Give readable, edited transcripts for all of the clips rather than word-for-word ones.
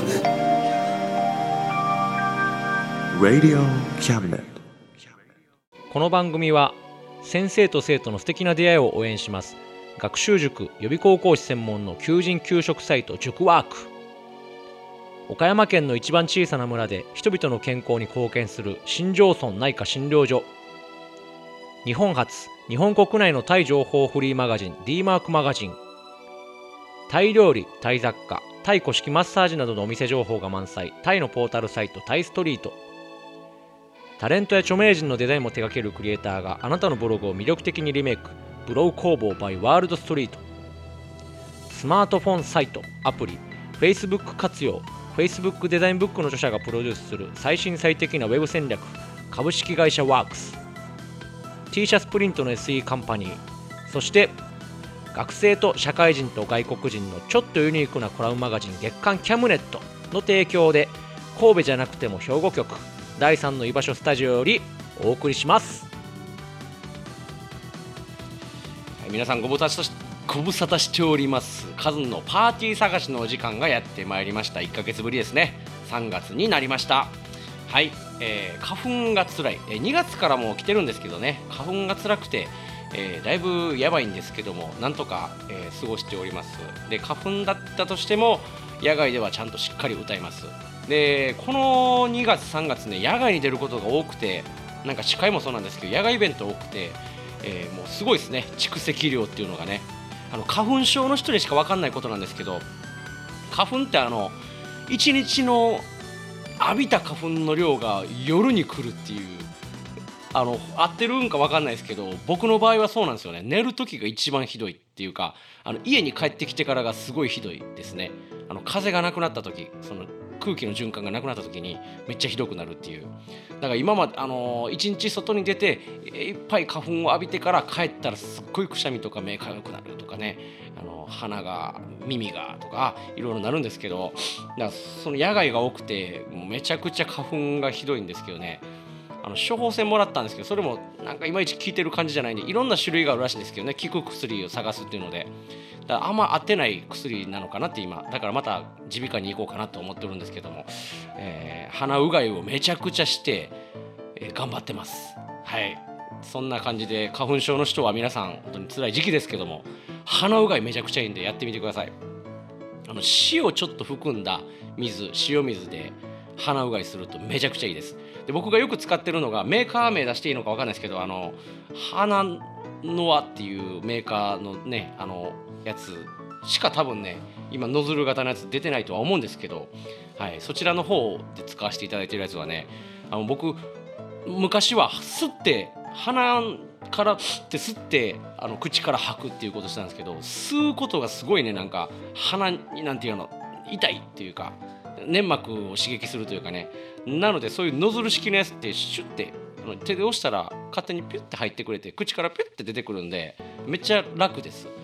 Cabinet. Radio Cabinet. この番組は先生と生徒の素敵な出会いを応援します。学習塾予備高校師専門の求人・求職サイト塾ワーク。岡山県の一番小さな村で人々の健康に貢献する新庄村内科診療所。日本初、日本国内のタイ情報フリーマガジン D マークマガジン。タイ料理、タイ雑貨、タイ古式マッサージなどのお店情報が満載、タイのポータルサイトタイストリート。タレントや著名人のデザインも手掛けるクリエイターがあなたのブログを魅力的にリメイク、ブログ工房 by ワールドストリート。スマートフォンサイト、アプリ、Facebook 活用、Facebook デザインブックの著者がプロデュースする最新最適なウェブ戦略、株式会社ワークス。T シャツプリントの SE カンパニー。そして学生と社会人と外国人のちょっとユニークなコラムマガジン月刊キャムネットの提供で、神戸じゃなくても兵庫局第3の居場所スタジオよりお送りします。はい、皆さんご無沙汰しております。カズンのパーティー探しのお時間がやってまいりました。1ヶ月ぶりですね。3月になりました。はい、花粉がつらい、2月からも来てるんですけどね、花粉がつらくて、だいぶやばいんですけども、なんとか、過ごしております。で、花粉だったとしても野外ではちゃんとしっかり歌います。で、この2月3月ね、野外に出ることが多くて、なんか司会もそうなんですけど野外イベント多くて、もうすごいですね、蓄積量っていうのがね。花粉症の人にしか分かんないことなんですけど、花粉って1日の浴びた花粉の量が夜に来るっていう、合ってるんか分かんないですけど、僕の場合はそうなんですよね。寝る時が一番ひどいっていうか、家に帰ってきてからがすごいひどいですね。風がなくなった時、その空気の循環がなくなった時にめっちゃひどくなるっていう。だから今まで一日外に出ていっぱい花粉を浴びてから帰ったらすっごいくしゃみとか目かゆくなるとかね、鼻が耳がとかいろいろなるんですけど、だからその野外が多くてもうめちゃくちゃ花粉がひどいんですけどね。処方箋もらったんですけど、それもなんかいまいち効いてる感じじゃないんで、いろんな種類があるらしいんですけどね、効く薬を探すっていうので、だからあんま合ってない薬なのかなって今、だからまた耳鼻科に行こうかなと思ってるんですけども、鼻うがいをめちゃくちゃして、頑張ってます。はい、そんな感じで花粉症の人は皆さん本当に辛い時期ですけども、鼻うがいめちゃくちゃいいんでやってみてください。塩ちょっと含んだ塩水で鼻うがいするとめちゃくちゃいいです。で、僕がよく使ってるのが、メーカー名出していいのか分かんないですけど、花ノアっていうメーカーのね、やつしか多分ね、今ノズル型のやつ出てないとは思うんですけど、はい、そちらの方で使わせていただいているやつはね、僕昔は吸って鼻からって吸って口から吐くっていうことしたんですけど、吸うことがすごいね、なんか鼻になんていうの、痛いっていうか粘膜を刺激するというかね。なのでそういうノズル式のやつってシュッて手で押したら勝手にピュッて入ってくれて、口からピュッて出てくるんでめっちゃ楽です。はい、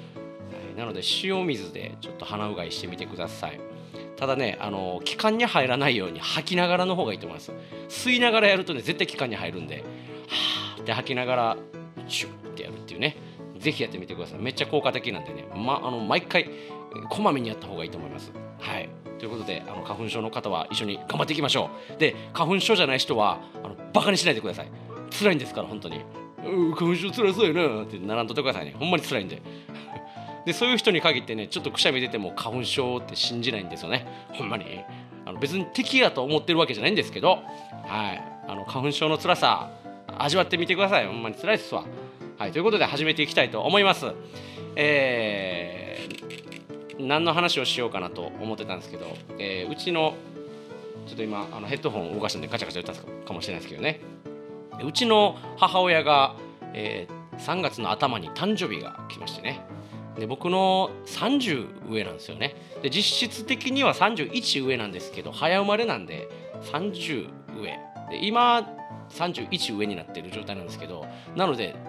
なので塩水でちょっと鼻うがいしてみてください。ただね、気管に入らないように吐きながらの方がいいと思います。吸いながらやるとね、絶対気管に入るんで、はーって吐きながらシュッてやるっていうね、ぜひやってみてください。めっちゃ効果的なんでね、毎回こまめにやった方がいいと思います。はい、ということで花粉症の方は一緒に頑張っていきましょう。で、花粉症じゃない人はバカにしないでください。辛いんですから本当に。花粉症辛そうやなってならんとってくださいね。ほんまに辛いんで。で、そういう人に限ってね、ちょっとくしゃみ出ても花粉症って信じないんですよね。ほんまに別に敵やと思ってるわけじゃないんですけど、はい、花粉症の辛さ味わってみてください。ほんまに辛いっすわ。はい、ということで始めていきたいと思います。何の話をしようかなと思ってたんですけど、うちのちょっと今ヘッドホンを動かしたんでガチャガチャ言ったかもしれないですけどね、うちの母親が、3月の頭に誕生日が来ましてね。で、僕の30上なんですよね。で、実質的には31上なんですけど、早生まれなんで30上で、今31上になってる状態なんですけど、なので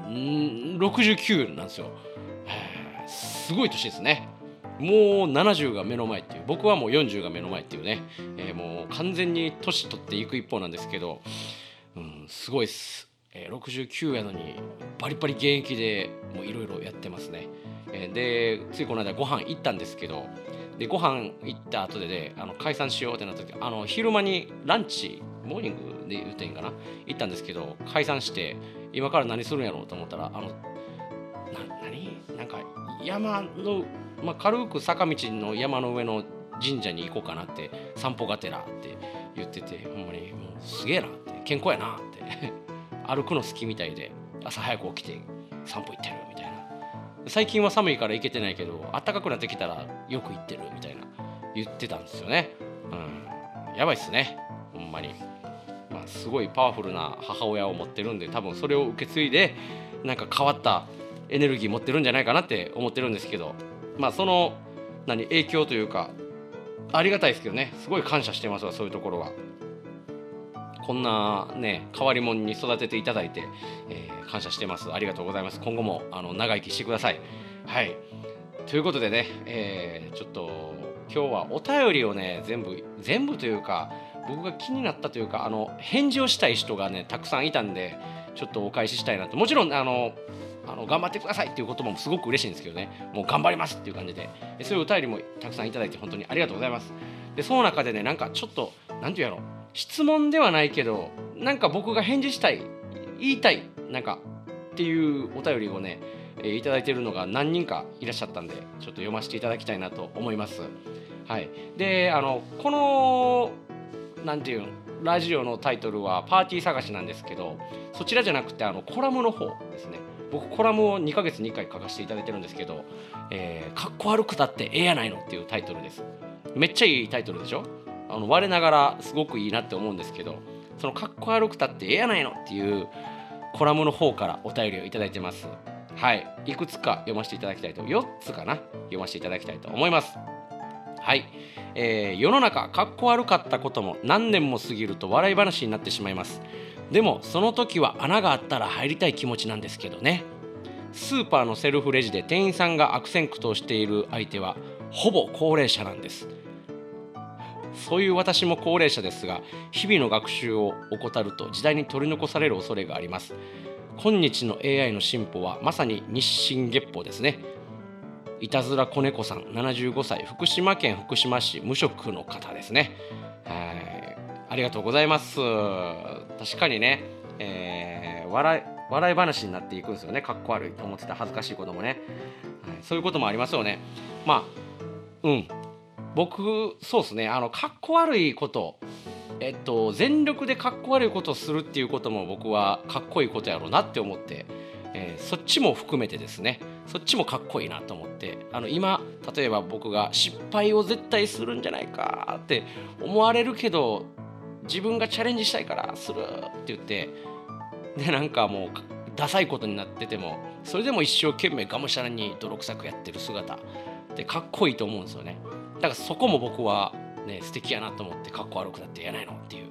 69なんですよ。すごい年ですね。もう70が目の前っていう、僕はもう40が目の前っていうね、もう完全に年取っていく一方なんですけど、すごいです。69やのにバリバリ現役でもういろいろやってますね。で、ついこの間ご飯行ったんですけど、 でご飯行った後で、解散しようってなった時、昼間にランチモーニングで言っていいんかな、行ったんですけど、解散して今から何するんやろうと思ったら、なんか山の、軽く坂道の山の上の神社に行こうかなって、散歩がてらって言ってて、ほんまにもうすげえなって、健康やなって歩くの好きみたいで、朝早く起きて散歩行ってるみたいな。最近は寒いから行けてないけど、暖かくなってきたらよく行ってるみたいな言ってたんですよね。やばいっすね、ほんまに。すごいパワフルな母親を持ってるんで、多分それを受け継いでなんか変わったエネルギー持ってるんじゃないかなって思ってるんですけど、その影響というかありがたいですけどね、すごい感謝してますわ。そういうところはこんなね変わり者に育てていただいて、感謝してます。ありがとうございます。今後も長生きしてください。はい、ということでね、ちょっと今日はお便りをね全部というか、僕が気になったというか、返事をしたい人がねたくさんいたんで、ちょっとお返ししたいなと。もちろん頑張ってくださいっていう言葉もすごく嬉しいんですけどね、もう頑張りますっていう感じで、そういうお便りもたくさんいただいて本当にありがとうございます。でその中でね、なんかちょっとなんていうやろ、質問ではないけど、なんか僕が返事したい、言いたいなんかっていうお便りをね、いただいているのが何人かいらっしゃったんで、ちょっと読ませていただきたいなと思います。はい、でこのなんていうのラジオのタイトルはパーティー探しなんですけど、そちらじゃなくてコラムの方ですね。僕コラムを2ヶ月に1回書かせていただいてるんですけど、かっこ悪くたってええやないのっていうタイトルです。めっちゃいいタイトルでしょ。我ながらすごくいいなって思うんですけど、そのかっこ悪くたってええやないのっていうコラムの方からお便りをいただいてます。はい、いくつか読ませていただきたいと、4つかな、読ませていただきたいと思います。はい、世の中かっこ悪かったことも何年も過ぎると笑い話になってしまいます。でもその時は穴があったら入りたい気持ちなんですけどね。スーパーのセルフレジで店員さんが悪戦苦闘している相手はほぼ高齢者なんです。そういう私も高齢者ですが、日々の学習を怠ると時代に取り残される恐れがあります。今日の AI の進歩はまさに日進月歩ですね。いたずら子猫さん75歳、福島県福島市無職の方ですね。ありがとうございます。確かにね、笑い話になっていくんですよね。かっこ悪いと思ってた恥ずかしいこともね、そういうこともありますよね。僕そうですね、かっこ悪いこと、全力でかっこ悪いことをするっていうことも僕はかっこいいことやろうなって思って、そっちも含めてですね、そっちもかっこいいなと思って、今例えば僕が失敗を絶対するんじゃないかって思われるけど、自分がチャレンジしたいからするって言って、でなんかもうダサいことになってても、それでも一生懸命がむしゃらに泥臭くやってる姿ってかっこいいと思うんですよね。だからそこも僕はね素敵やなと思って、かっこ悪くなってやないのっていう。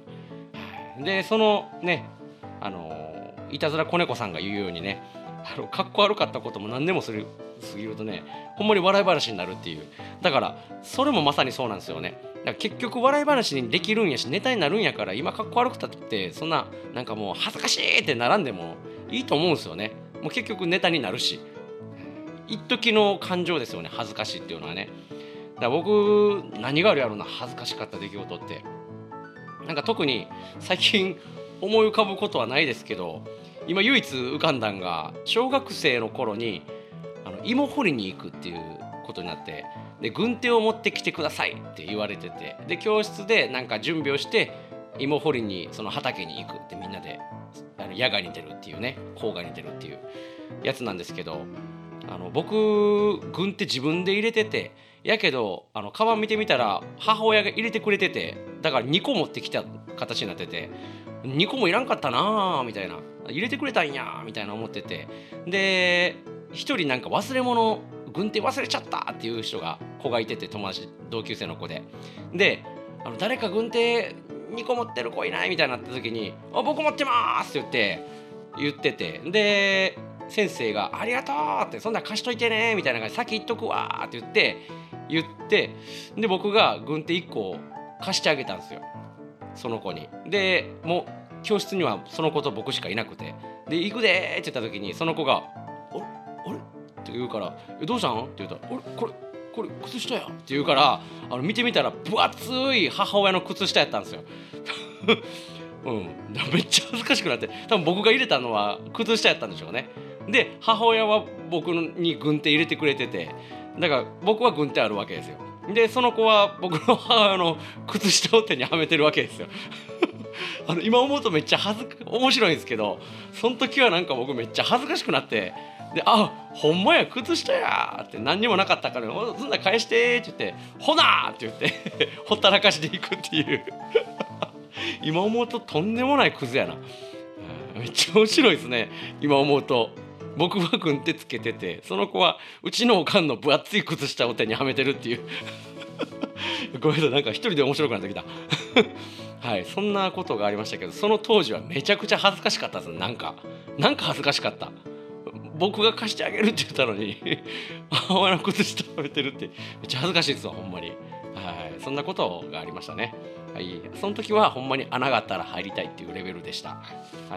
でそのねいたずら子猫さんが言うようにね、かっこ悪かったことも何でも過ぎるとね、ほんまに笑い話になるっていう。だからそれもまさにそうなんですよね。だから結局笑い話にできるんやし、ネタになるんやから、今かっこ悪くたってそんななんかもう恥ずかしいって並んでもいいと思うんですよね。もう結局ネタになるし、一時の感情ですよね、恥ずかしいっていうのはね。だから僕何があるやろうな、恥ずかしかった出来事って。なんか特に最近思い浮かぶことはないですけど、今唯一浮かんだんが、小学生の頃に芋掘りに行くっていうことになって、で軍手を持ってきてくださいって言われてて、で教室でなんか準備をして芋掘りにその畑に行くってみんなで野外に出るっていうね、郊外に出るっていうやつなんですけど、僕軍手自分で入れてて、やけどカバン見てみたら母親が入れてくれてて、だから2個持ってきた形になってて、2個もいらんかったなみたいな、入れてくれたんやみたいな思ってて、で一人なんか忘れ物、軍手忘れちゃったっていう子がいてて、友達同級生の子で、誰か軍手2個持ってる子いないみたいになった時に、僕持ってますって言ってて、で先生がありがとうって、そんな貸しといてねみたいな感じで、先言っとくわって言って、で僕が軍手1個貸してあげたんですよ、その子に。でもう教室にはその子と僕しかいなくて、で行くでって言った時に、その子があれって言うから、どうしたんって言うと、ここれ靴下やって言うから、見てみたら分厚い母親の靴下やったんですよめっちゃ恥ずかしくなって、多分僕が入れたのは靴下やったんでしょうね。で母親は僕に軍手入れてくれてて、だから僕は軍手あるわけですよ。でその子は僕の母親の靴下を手にはめてるわけですよ今思うとめっちゃ面白いんですけど、その時はなんか僕めっちゃ恥ずかしくなって、でほんまや靴下やって、何にもなかったから「そんな返して」って言って「ほな!」って言ってほったらかしでいくっていう今思うととんでもないクズやな。めっちゃ面白いですね。今思うと僕は軍手つけてて、その子はうちのおかんの分厚い靴下を手にはめてるっていうごめんなさい、なんか一人で面白くなってきたはい、そんなことがありましたけど、その当時はめちゃくちゃ恥ずかしかったです。なんか恥ずかしかった。僕が貸してあげるって言ったのに母親の靴下食べてるってめっちゃ恥ずかしいですわ、ほんまに。はい、そんなことがありましたね。はい、その時はほんまに穴があったら入りたいっていうレベルでした。はい、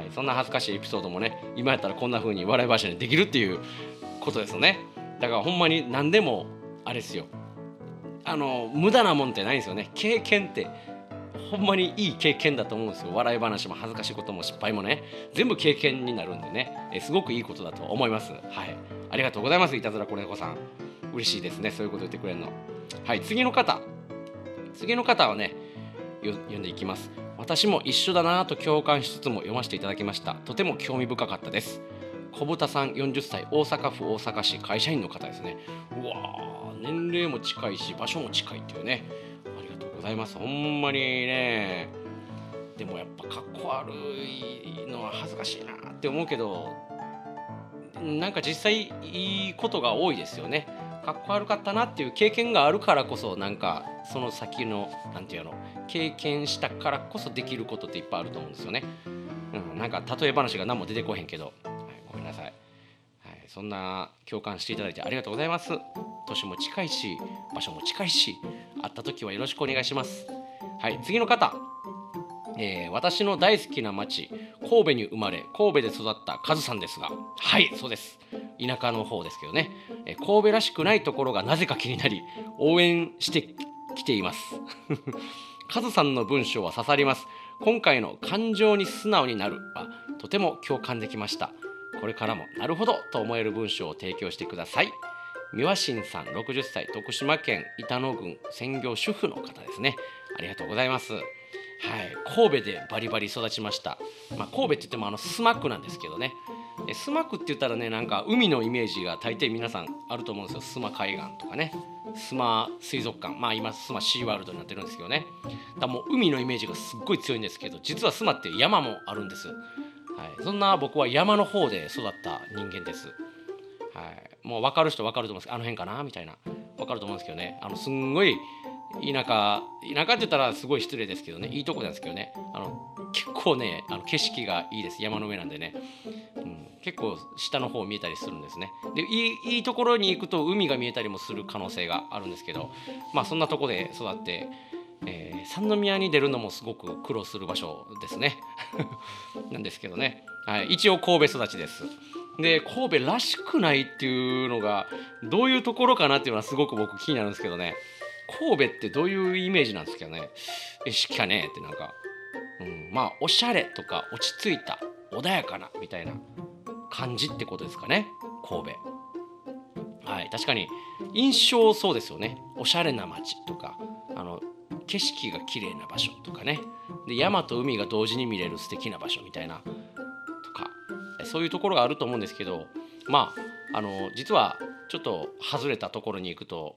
そんな恥ずかしいエピソードもね、今やったらこんな風に笑い話にできるっていうことですよね。だからほんまに何でもあれですよ、無駄なもんってないんですよね。経験ってほんまにいい経験だと思うんですよ。笑い話も恥ずかしいことも失敗もね、全部経験になるんでね、すごくいいことだと思います。はい、ありがとうございます。いたずら子猫さん、嬉しいですね、そういうこと言ってくれるの。はい、次の方はね、読んでいきます。私も一緒だなと共感しつつも読ませていただきました。とても興味深かったです。小豚さん、40歳、大阪府大阪市、会社員の方ですね。うわー、年齢も近いし場所も近いっていうね、ありがとうございます。ほんまにね。でもやっぱかっこ悪いのは恥ずかしいなって思うけど、なんか実際いいことが多いですよね。かっこ悪かったなっていう経験があるからこそ、なんかその先のなんていうの、経験したからこそできることっていっぱいあると思うんですよね。なんか例え話が何も出てこへんけど、はい、ごめんなさい。はい、そんな共感していただいてありがとうございます。年も近いし場所も近いし、会った時はよろしくお願いします。はい、次の方、私の大好きな町神戸に生まれ神戸で育ったカズさんですが、はい、そうです。田舎の方ですけどね、神戸らしくないところがなぜか気になり応援してきていますカズさんの文章は刺さります。今回の感情に素直になるはとても共感できました。これからもなるほどと思える文章を提供してください。三輪新さん、60歳、徳島県板野郡専業主婦の方ですね。ありがとうございます。はい、神戸でバリバリ育ちました。神戸って言ってもスマックなんですけどね。スマックって言ったらね、なんか海のイメージが大抵皆さんあると思うんですよ。スマ海岸とかね、スマ水族館、今スマシーワールドになってるんですけどね。だもう海のイメージがすっごい強いんですけど、実はスマって山もあるんです。はい、そんな僕は山の方で育った人間です。はい、もう分かる人分かると思うんですけど、あの辺かなみたいな分かると思うんですけどね、すんごい田舎って言ったらすごい失礼ですけどね、いいとこなんですけどね、結構ね景色がいいです。山の上なんでね、結構下の方見えたりするんですね。でいいところに行くと海が見えたりもする可能性があるんですけど、そんなとこで育って、三宮に出るのもすごく苦労する場所ですねなんですけどね、はい、一応神戸育ちです。で神戸らしくないっていうのがどういうところかなっていうのはすごく僕気になるんですけどね。神戸ってどういうイメージなんですかね。好きかねってなんか、おしゃれとか落ち着いた穏やかなみたいな感じってことですかね、神戸。はい、確かに印象そうですよね。おしゃれな街とか景色が綺麗な場所とかね、で山と海が同時に見れる素敵な場所みたいなとか、そういうところがあると思うんですけど、実はちょっと外れたところに行くと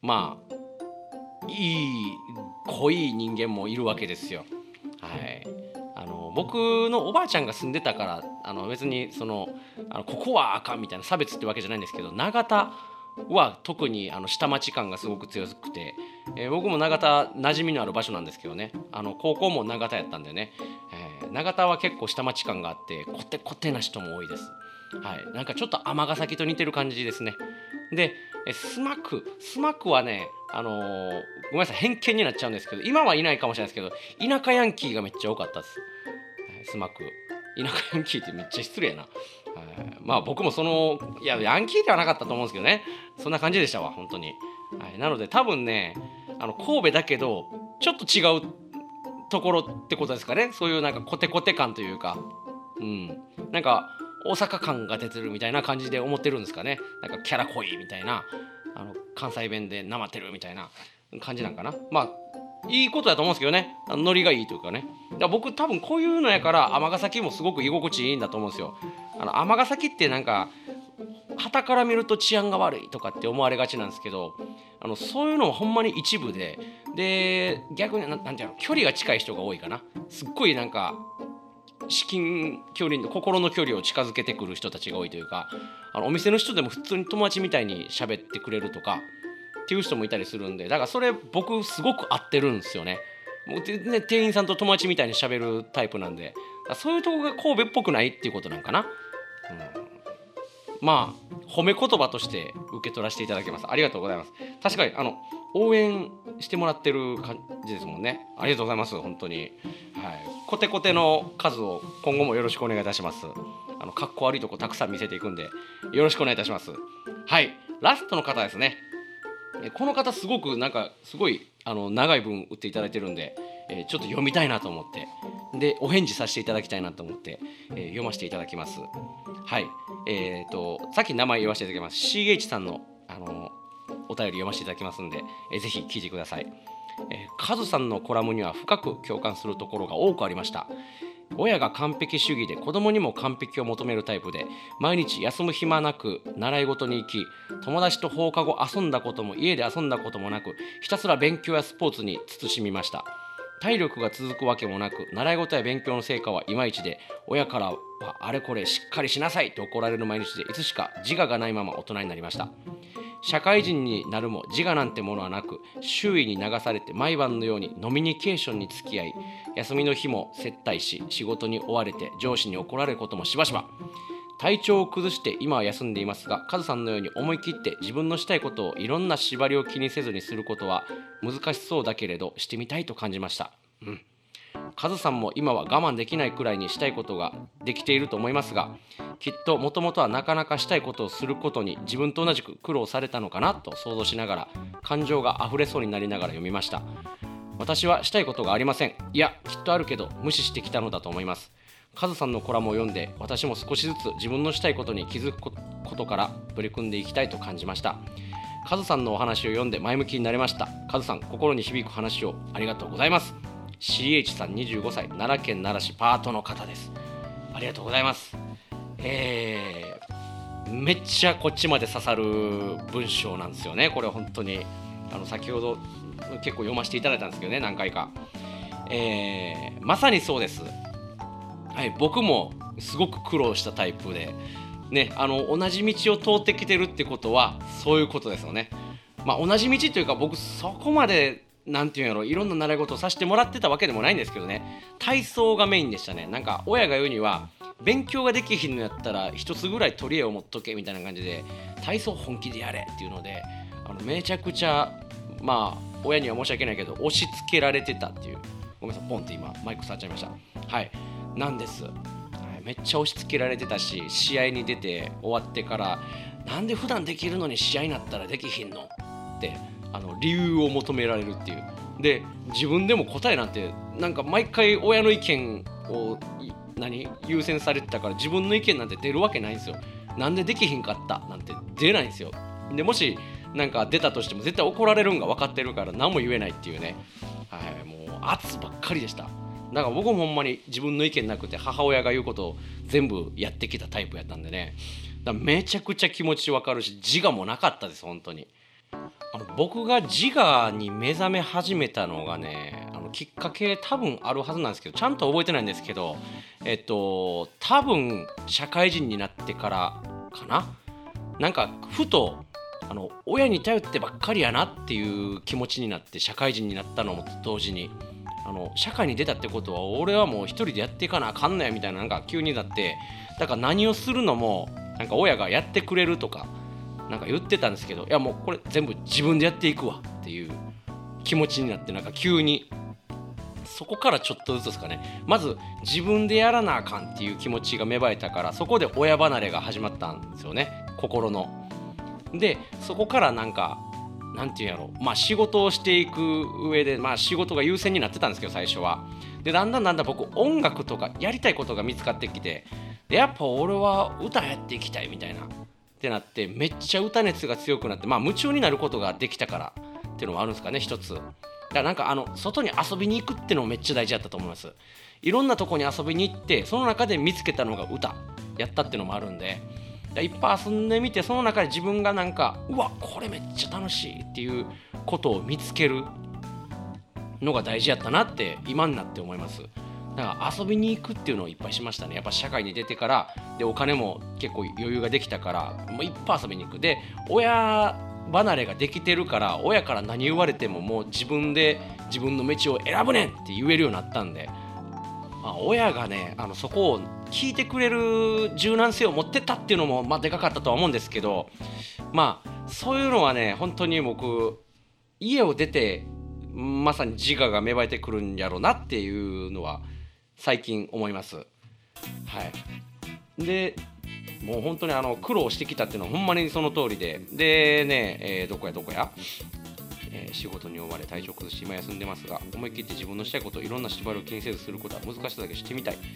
いい濃い人間もいるわけですよ。はい、僕のおばあちゃんが住んでたから別にここはあかんみたいな差別ってわけじゃないんですけど、長田は特に下町感がすごく強くて、僕も長田馴染みのある場所なんですけどね、高校も長田やったんでね、長田は結構下町感があってコテコテな人も多いです。はい、なんかちょっと尼崎と似てる感じですね。でスマクはね、ごめんなさい偏見になっちゃうんですけど、今はいないかもしれないですけど田舎ヤンキーがめっちゃ多かったです。スマク田舎ヤンキーってめっちゃ失礼な、僕もヤンキーではなかったと思うんですけどね、そんな感じでしたわ本当に。 はい、なので多分ね神戸だけどちょっと違うところってことですかね。そういうなんかコテコテ感というか、なんか大阪感が出てるみたいな感じで思ってるんですかね。なんかキャラ濃いみたいな関西弁でなまってるみたいな感じなんかな。まあいいことだと思うんですけどね。ノリがいいというかね。だから僕多分こういうのやから尼崎もすごく居心地いいんだと思うんですよ。尼崎ってなんか傍から見ると治安が悪いとかって思われがちなんですけど、そういうのはほんまに一部で逆になんていうの、距離が近い人が多いかな。すっごいなんか至近距離の心の距離を近づけてくる人たちが多いというか、お店の人でも普通に友達みたいに喋ってくれるとかっていう人もいたりするんで、だからそれ僕すごく合ってるんですよね。もうね、店員さんと友達みたいに喋るタイプなんで、そういうとこが神戸っぽくないっていうことなんかな。まあ褒め言葉として受け取らせていただきます。ありがとうございます。確かに応援してもらってる感じですもんね。ありがとうございます。本当に、はい、コテコテの数を今後もよろしくお願いいたします。かっこ悪いとこたくさん見せていくんでよろしくお願いいたします。はい、ラストの方ですね。この方すごくなんかすごい長い文打っていただいてるんで、ちょっと読みたいなと思ってでお返事させていただきたいなと思って、読ませていただきます。はい、さっき名前言わせていただきます。 CH さんの、お便り読ませていただきますんで、ぜひ聞いてください。カズさんのコラムには深く共感するところが多くありました。親が完璧主義で子供にも完璧を求めるタイプで、毎日休む暇なく習い事に行き、友達と放課後遊んだことも家で遊んだこともなく、ひたすら勉強やスポーツに慎みました。体力が続くわけもなく、習い事や勉強の成果はいまいちで、親からはあれこれしっかりしなさいと怒られる毎日で、いつしか自我がないまま大人になりました。社会人になるも自我なんてものはなく、周囲に流されて毎晩のようにノミニケーションに付き合い、休みの日も接待し、仕事に追われて上司に怒られることもしばしば。体調を崩して今は休んでいますが、カズさんのように思い切って自分のしたいことをいろんな縛りを気にせずにすることは難しそうだけれどしてみたいと感じました。カズさんも今は我慢できないくらいにしたいことができていると思いますが、きっともともとはなかなかしたいことをすることに自分と同じく苦労されたのかなと想像しながら、感情が溢れそうになりながら読みました。私はしたいことがありません。いや、きっとあるけど無視してきたのだと思います。カズさんのコラムを読んで、私も少しずつ自分のしたいことに気づくことから取り組んでいきたいと感じました。カズさんのお話を読んで前向きになれました。カズさん、心に響く話をありがとうございます。 CH さん25歳、奈良県奈良市パートの方です。ありがとうございます。めっちゃこっちまで刺さる文章なんですよね。これ本当に先ほど結構読ませていただいたんですけどね、何回か。まさにそうです。はい、僕もすごく苦労したタイプで、ね、同じ道を通ってきてるってことはそういうことですよね。同じ道というか、僕そこまでなんていうんやろ、いろんな習い事をさせてもらってたわけでもないんですけどね、体操がメインでしたね。なんか親が言うには、勉強ができひんのやったら一つぐらい取り柄を持っとけみたいな感じで、体操本気でやれっていうので、めちゃくちゃ親には申し訳ないけど押し付けられてたっていう。ごめんなさい、ポンって今マイク触っちゃいました。はいなんです。めっちゃ押し付けられてたし、試合に出て終わってから、なんで普段できるのに試合になったらできひんのって理由を求められるっていう。で自分でも答えなんてなんか毎回親の意見を優先されてたから、自分の意見なんて出るわけないんですよ。なんでできひんかったなんて出ないんですよ。でもしなんか出たとしても絶対怒られるんが分かってるから何も言えないっていうね。もう圧ばっかりでした。だから僕もほんまに自分の意見なくて、母親が言うことを全部やってきたタイプやったんでね。だからめちゃくちゃ気持ち分かるし、自我もなかったです本当に。僕が自我に目覚め始めたのがね、きっかけ多分あるはずなんですけど、ちゃんと覚えてないんですけど、多分社会人になってからかな。なんかふと親に頼ってばっかりやなっていう気持ちになって、社会人になったのも同時に、社会に出たってことは俺はもう一人でやっていかなあかんのやみたいな、なんか急になって、だから何をするのもなんか親がやってくれるとかなんか言ってたんですけど、いやもうこれ全部自分でやっていくわっていう気持ちになって、なんか急にそこからちょっとずつですかね、まず自分でやらなあかんっていう気持ちが芽生えたから、そこで親離れが始まったんですよね、心の。でそこからなんかなんていうんやろ、仕事をしていく上で、仕事が優先になってたんですけど、最初は。でだんだん僕音楽とかやりたいことが見つかってきて、でやっぱ俺は歌やっていきたいみたいなってなって、めっちゃ歌熱が強くなって、夢中になることができたからっていうのもあるんですかね、一つ。だからなんか外に遊びに行くっていうのもめっちゃ大事だったと思います。いろんなとこに遊びに行って、その中で見つけたのが歌やったっていうのもあるんで、いっぱい遊んでみて、その中で自分がなんか、うわこれめっちゃ楽しいっていうことを見つけるのが大事やったなって今になって思います。だから遊びに行くっていうのをいっぱいしましたね。やっぱ社会に出てからで、お金も結構余裕ができたから、もういっぱい遊びに行く。で親離れができてるから、親から何言われてももう自分で自分の道を選ぶねんって言えるようになったんで、親がねそこを聞いてくれる柔軟性を持ってたっていうのもでかかったとは思うんですけど、そういうのはね、本当に僕家を出てまさに自我が芽生えてくるんやろうなっていうのは最近思います。はい。でもう本当に苦労してきたっていうのはほんまにその通りで、でね、どこや、仕事に追われ体調崩し今休んでますが、思い切って自分のしたいことをいろんな縛りを気にせずすることは難しさだけしてみたい。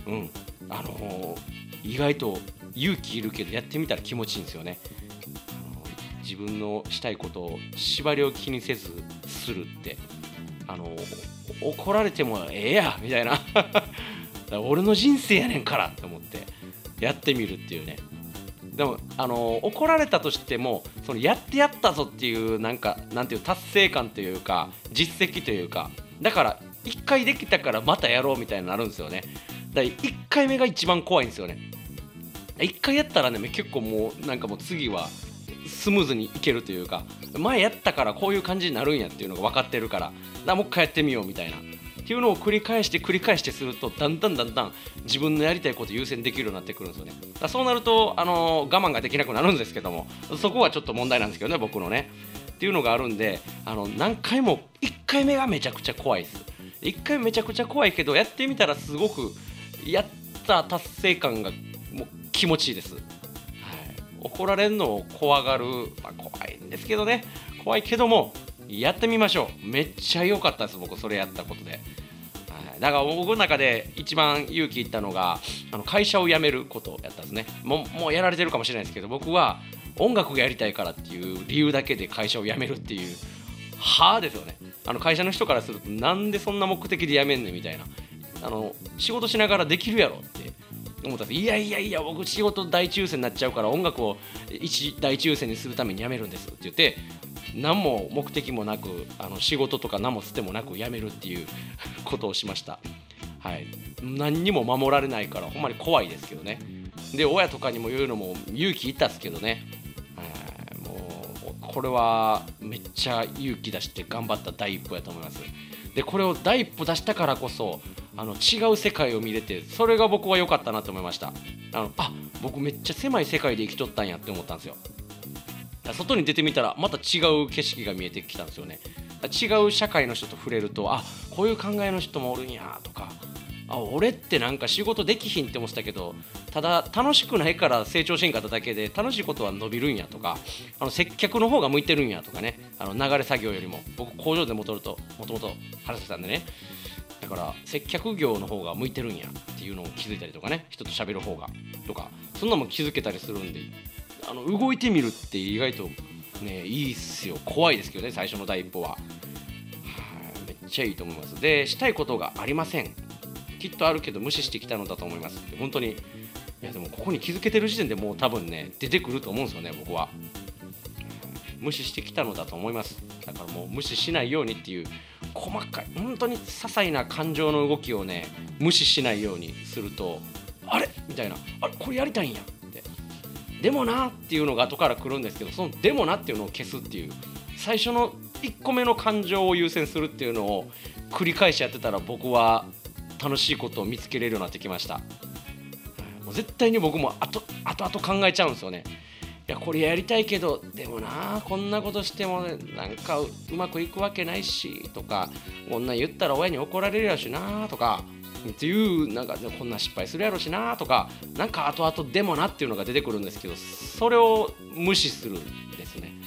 意外と勇気いるけどやってみたら気持ちいいんですよね。自分のしたいことを縛りを気にせずするって、怒られてもええやみたいな俺の人生やねんからって思ってやってみるっていうね。でも怒られたとしても、そのやったぞっていうなんていう達成感というか実績というか、だから1回できたからまたやろうみたいになるんですよね。だから1回目が一番怖いんですよね。1回やったらね、結構もう次はスムーズにいけるというか、前やったからこういう感じになるんやっていうのが分かってるから、もう一回やってみようみたいなっていうのを繰り返してすると、だんだん自分のやりたいことを優先できるようになってくるんですよね。だそうなると我慢ができなくなるんですけども、そこはちょっと問題なんですけどね、僕のねっていうのがあるんで、何回も1回目がめちゃくちゃ怖いです。1回めちゃくちゃ怖いけど、やってみたらすごくやった達成感がもう気持ちいいです。怒られるのを怖がる、怖いんですけどね、怖いけどもやってみましょう。めっちゃ良かったです、僕それやったことで。だから僕の中で一番勇気いったのが会社を辞めることやったんですね。もうやられてるかもしれないですけど、僕は音楽がやりたいからっていう理由だけで会社を辞めるっていうですよね。会社の人からすると、なんでそんな目的で辞めんねんみたいな、仕事しながらできるやろって思ったんです。いや僕仕事大抽選になっちゃうから、音楽を一大抽選にするために辞めるんですって言って、何も目的もなく仕事とか何もつてもなく辞めるっていうことをしました。何にも守られないからほんまに怖いですけどね。で親とかにも言うのも勇気いったっすけどね。もうこれはめっちゃ勇気出して頑張った第一歩やと思います。でこれを第一歩出したからこそ違う世界を見れて、それが僕は良かったなと思いました。僕めっちゃ狭い世界で生きとったんやって思ったんですよ。外に出てみたらまた違う景色が見えてきたんですよね。違う社会の人と触れると、こういう考えの人もおるんやとか、俺ってなんか仕事できひんって思ってたけど、ただ楽しくないから成長しんかっただけで、楽しいことは伸びるんやとか、接客の方が向いてるんやとかね、流れ作業よりも。僕工場でもともと原崎さんでね、だから接客業の方が向いてるんやっていうのを気づいたりとかね、人と喋る方がとか、そんなのも気づけたりするんで、動いてみるって意外とねいいっすよ。怖いですけどね、最初の第一歩は。めっちゃいいと思います。でしたいことがありません、きっとあるけど無視してきたのだと思います。本当に、いやでもここに気づけてる時点でもう多分ね出てくると思うんですよね。僕は無視してきたのだと思います。だからもう無視しないようにっていう、細かい本当に些細な感情の動きをね無視しないようにすると、あれみたいな、これやりたいんやって、でもなっていうのが後から来るんですけど、そのでもなっていうのを消すっていう、最初の1個目の感情を優先するっていうのを繰り返しやってたら、僕は楽しいことを見つけれるようになってきました。もう絶対に僕も後々考えちゃうんですよね。いやこれやりたいけど、でもなこんなことしてもなんかうまくいくわけないしとか、こんなん言ったら親に怒られるやしなとかっていう、なんかこんな失敗するやろしなとか、なんか後々でもなっていうのが出てくるんですけど、それを無視するんですね。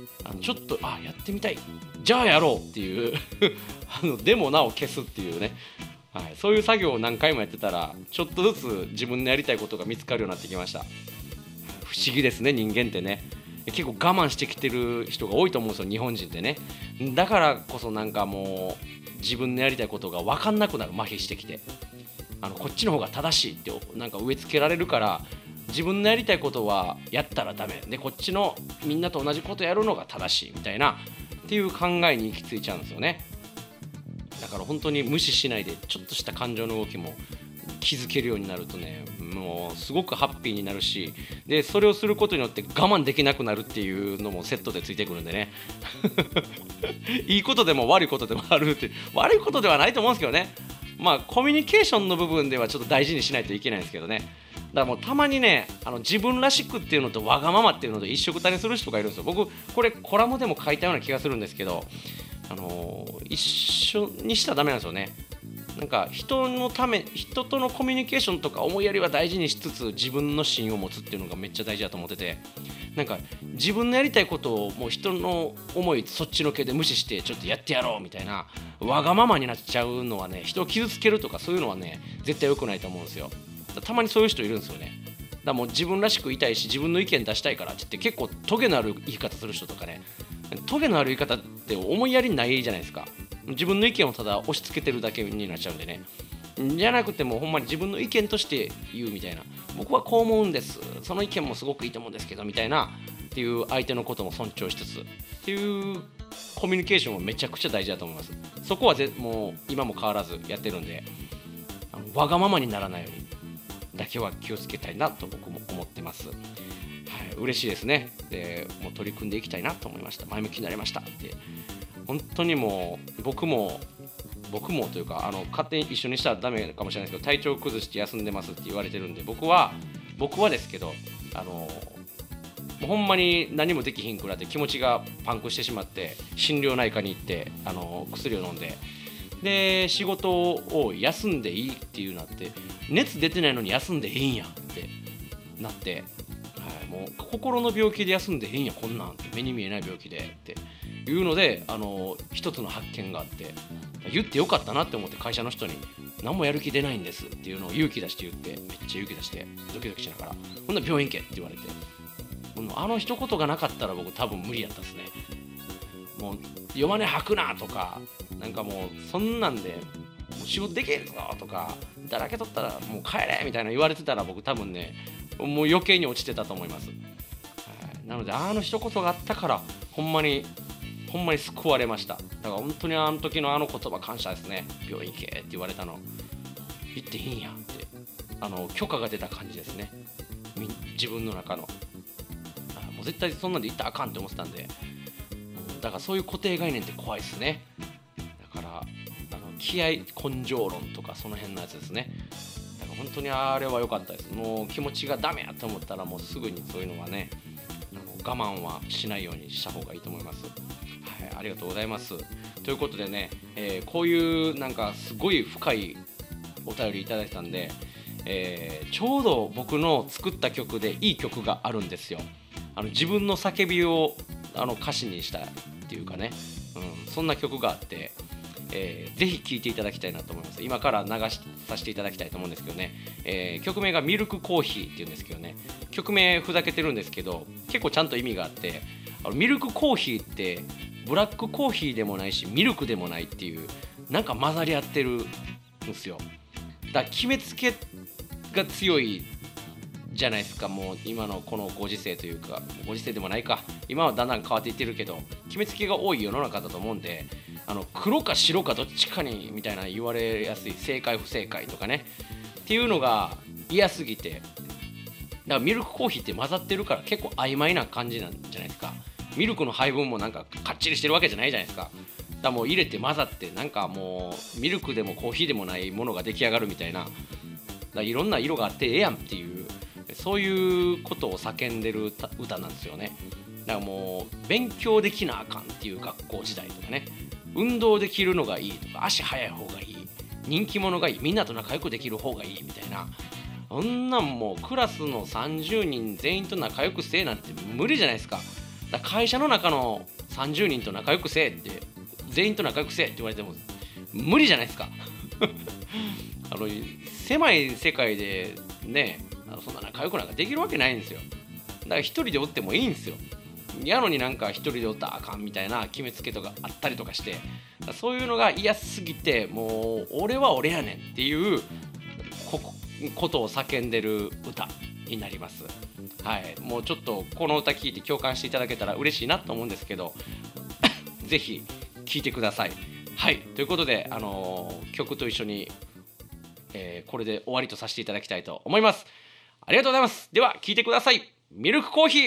ちょっとやってみたい、じゃあやろうっていうでもなお消すっていうね、はい、そういう作業を何回もやってたらちょっとずつ自分のやりたいことが見つかるようになってきました。不思議ですね、人間ってね。結構我慢してきてる人が多いと思うんですよ、日本人ってね。だからこそなんかもう自分のやりたいことが分かんなくなる、麻痺してきて、こっちの方が正しいってなんか植え付けられるから、自分のやりたいことはやったらダメで、こっちのみんなと同じことやるのが正しいみたいなっていう考えに行き着いちゃうんですよね。だから本当に無視しないで、ちょっとした感情の動きも気づけるようになるとね、もうすごくハッピーになるし、でそれをすることによって我慢できなくなるっていうのもセットでついてくるんでねいいことでも悪いことでもあるって、悪いことではないと思うんですけどね。まあコミュニケーションの部分ではちょっと大事にしないといけないんですけどね。だからもうたまにね、自分らしくっていうのとわがままっていうのと一緒くたにする人がいるんですよ。僕これコラムでも書いたような気がするんですけど、一緒にしたらダメなんですよね。なんか人のため、人とのコミュニケーションとか思いやりは大事にしつつ、自分の芯を持つっていうのがめっちゃ大事だと思ってて、なんか自分のやりたいことをもう人の思いそっちのけで無視してちょっとやってやろうみたいなわがままになっちゃうのはね、人を傷つけるとかそういうのはね絶対良くないと思うんですよ。たまにそういう人いるんですよね。だからもう自分らしくいたいし、自分の意見出したいからって言って結構トゲのある言い方する人とかね、トゲのある言い方って思いやりないじゃないですか。自分の意見をただ押し付けてるだけになっちゃうんでね。じゃなくてもほんまに自分の意見として言うみたいな、僕はこう思うんです、その意見もすごくいいと思うんですけどみたいなっていう相手のことも尊重しつつっていうコミュニケーションはめちゃくちゃ大事だと思います。そこはもう今も変わらずやってるんで、わがままにならないようにだけは気をつけたいなと僕も思ってます。はい、嬉しいですね。でもう取り組んでいきたいなと思いました。前向きになりましたって。本当にもう僕もというか勝手に一緒にしたらダメかもしれないですけど、体調崩して休んでますって言われてるんで、僕はですけどもうほんまに何もできひんくらって気持ちがパンクしてしまって、心療内科に行って薬を飲んで、で仕事を休んでいいっていうなって、熱出てないのに休んでいいんやってなって、はい、もう心の病気で休んでいいんやこんなんって、目に見えない病気でっていうので一つの発見があって、言ってよかったなって思って、会社の人に何もやる気出ないんですっていうのを勇気出して言って、めっちゃ勇気出してドキドキしながら、ほんなら病院行けって言われて、一言がなかったら僕多分無理やったですね。もう弱音吐くなとか、なんかもうそんなんでもう仕事できへんぞとか、だらけとったらもう帰れみたいな言われてたら、僕多分ねもう余計に落ちてたと思います。はい、なので一言があったからほんまに救われました。だから本当に時の言葉感謝ですね。病院行けって言われたの、行っていいんやって許可が出た感じですね。自分の中のもう絶対そんなんで行ったらあかんって思ってたんで、だからそういう固定概念って怖いですね。だから気合、根性論とかその辺のやつですね。だから本当にあれは良かったです。もう気持ちがダメやと思ったらもうすぐにそういうのはね、我慢はしないようにした方がいいと思います。はい、ありがとうございます。ということでね、こういうなんかすごい深いお便りいただいたんで、ちょうど僕の作った曲でいい曲があるんですよ。自分の叫びを歌詞にしたっていうかね、そんな曲があって、ぜひ聴いていただきたいなと思います。今から流させていただきたいと思うんですけどね、曲名がミルクコーヒーっていうんですけどね、曲名ふざけてるんですけど結構ちゃんと意味があって、ミルクコーヒーってブラックコーヒーでもないしミルクでもないっていう、なんか混ざり合ってるんですよ。だから決めつけが強いじゃないですか。もう今のこのご時世というか、ご時世でもないか、今はだんだん変わっていってるけど決めつけが多い世の中だと思うんで、黒か白かどっちかにみたいな言われやすい、正解不正解とかねっていうのが嫌すぎて、だからミルクコーヒーって混ざってるから結構曖昧な感じなんじゃないですか。ミルクの配分もなんかかっちりしてるわけじゃないじゃないですか。だからもう入れて混ざって、なんかもうミルクでもコーヒーでもないものが出来上がるみたいな、だからいろんな色があってええやんっていう、そういうことを叫んでる歌なんですよね。だからもう勉強できなあかんっていう学校時代とかね、運動できるのがいいとか、足速い方がいい、人気者がいい、みんなと仲良くできる方がいいみたいな、そんなんもうクラスの30人全員と仲良くせえなんて無理じゃないですか。 だから会社の中の30人と仲良くせえって全員と仲良くせえって言われても無理じゃないですか狭い世界でねそんな仲良くなんかできるわけないんですよ。だから一人でおってもいいんですよ。やのになんか一人でおったらあかんみたいな決めつけとかあったりとかして、そういうのが嫌すぎてもう俺は俺やねんっていうことを叫んでる歌になります。はい、もうちょっとこの歌聴いて共感していただけたら嬉しいなと思うんですけどぜひ聴いてください。はい、ということで、曲と一緒に、これで終わりとさせていただきたいと思います。ありがとうございます。では聴いてください。ミルクコーヒー。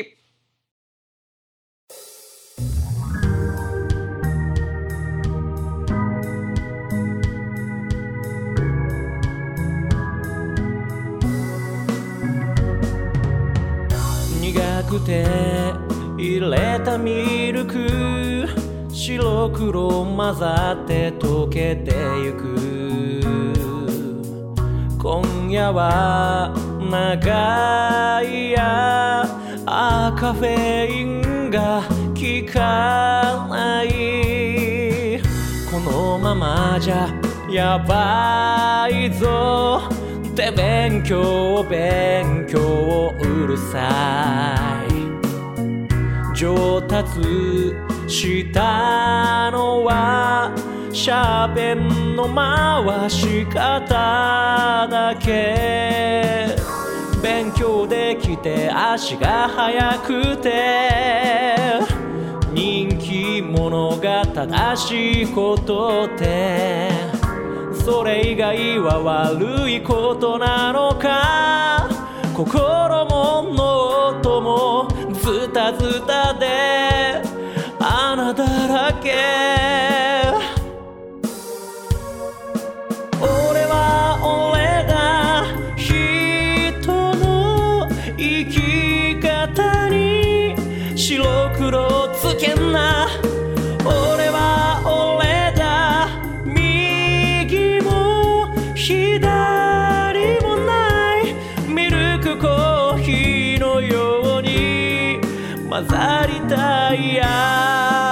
苦くて入れたミルク白黒混ざって溶けてゆく今夜は長いやカフェインが効かないこのままじゃやばいぞって勉強うるさい上達したのはシャーペンの回し方だけ勉強できて足が速くて人気者が正しいことってそれ以外は悪いことなのか心もノートもズタズタで穴だらけ俺は俺だ人の生き方に白黒つけんな俺は俺だ右も左もないミルクコーヒーのように混ざりたいや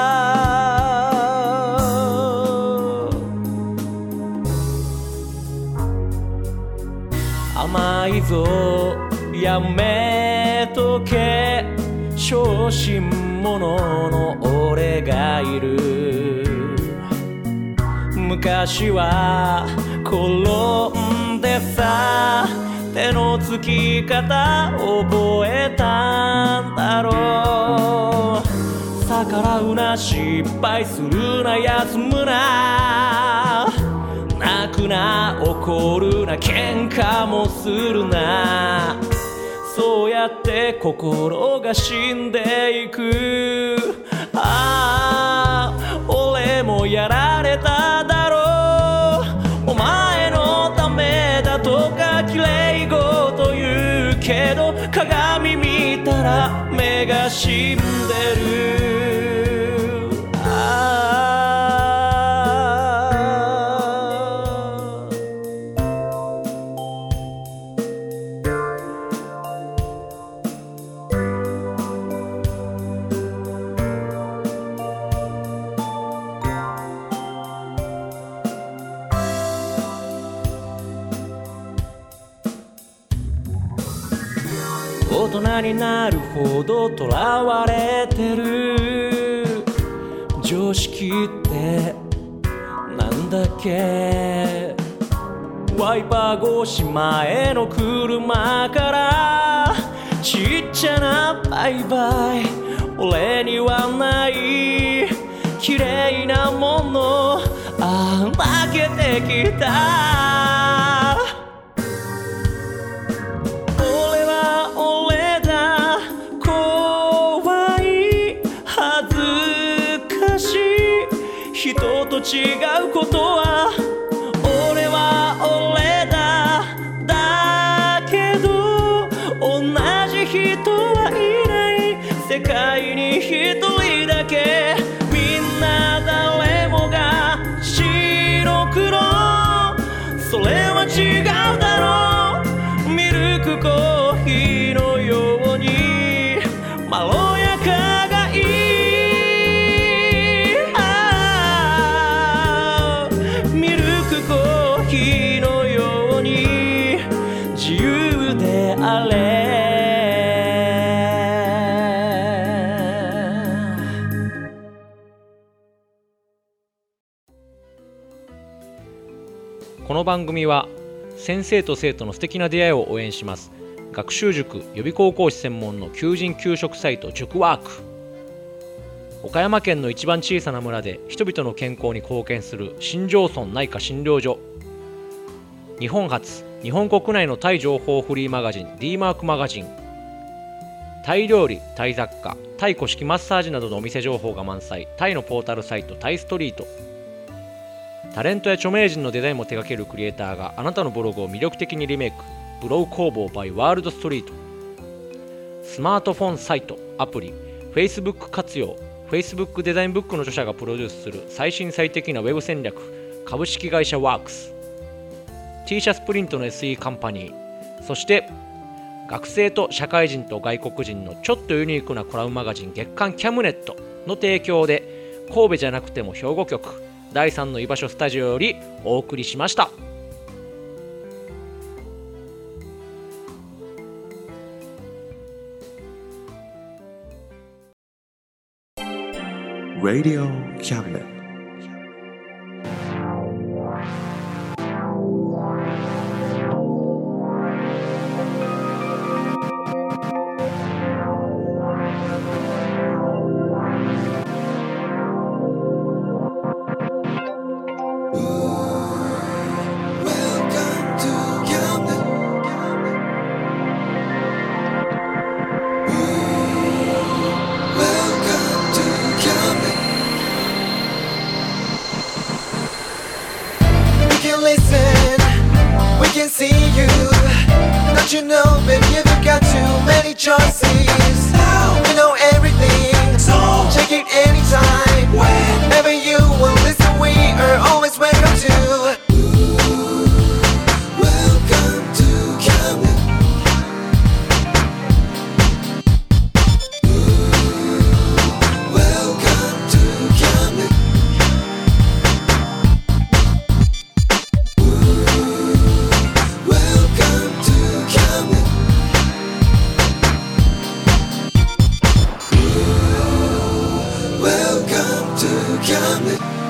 甘いぞやめとけ小心者の俺がいる昔は転んでさ手のつき方覚えたんだろう逆らうな失敗するな休むな泣くな怒るな喧嘩もするなそうやって心が死んでいく俺もやられただろうお前のためだとか綺麗事言うけど鏡見たら目が死んでる大人になるほど囚われてる常識ってなんだっけワイパー越し前の車からちっちゃなバイバイ俺にはない綺麗なもの負けてきた俺は俺だ怖い恥ずかしい人と違うことは俺は俺だだけど同じ人はいない世界に一人だけみんな誰もが白黒それは違うだろうミルクコーヒーのようにまろやかがいこの番組は先生と生徒の素敵な出会いを応援します。学習塾予備高校師専門の求人・求職サイト塾ワーク。岡山県の一番小さな村で人々の健康に貢献する新庄村内科診療所。日本初、日本国内のタイ情報フリーマガジン D マークマガジン。タイ料理、タイ雑貨、タイ古式マッサージなどのお店情報が満載、タイのポータルサイトタイストリート。タレントや著名人のデザインも手掛けるクリエイターがあなたのブログを魅力的にリメイク。ブログ工房 by ワールドストリート。スマートフォンサイト、アプリ、Facebook 活用。Facebook デザインブックの著者がプロデュースする最新最適なウェブ戦略。株式会社ワークス。T シャツプリントの SE カンパニー。そして学生と社会人と外国人のちょっとユニークなコラムマガジン月刊キャムネットの提供で、神戸じゃなくても兵庫局第3の居場所スタジオよりお送りしました。 Radio Cabinet. You know, baby, you've got too many choices. You know everything, so check it anytime. Whenever you will listen, we are always welcome to. Welcome to Camden. Welcome to Camden. Welcome to Camden. Welcome to Camden.